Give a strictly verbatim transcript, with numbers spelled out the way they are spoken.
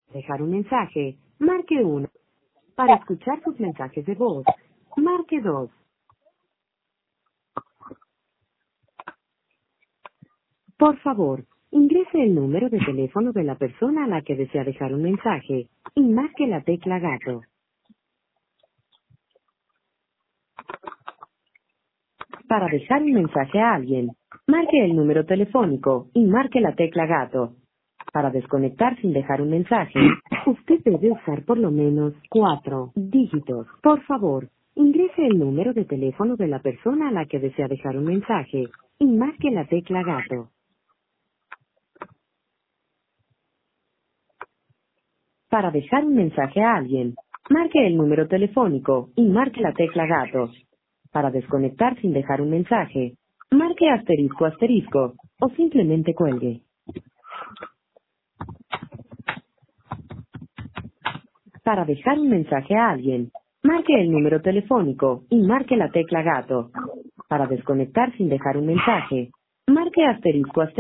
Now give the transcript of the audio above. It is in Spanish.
Dejar un mensaje, marque uno. Para escuchar sus mensajes de voz, marque dos. Por favor, ingrese el número de teléfono de la persona a la que desea dejar un mensaje y marque la tecla gato. Para dejar un mensaje a alguien, marque el número telefónico y marque la tecla gato. Para desconectar sin dejar un mensaje, usted debe usar por lo menos cuatro dígitos. Por favor, ingrese el número de teléfono de la persona a la que desea dejar un mensaje y marque la tecla gato. Para dejar un mensaje a alguien, marque el número telefónico y marque la tecla gato. Para desconectar sin dejar un mensaje, marque asterisco asterisco o simplemente cuelgue. Para dejar un mensaje a alguien, marque el número telefónico y marque la tecla gato. Para desconectar sin dejar un mensaje, marque asterisco asterisco.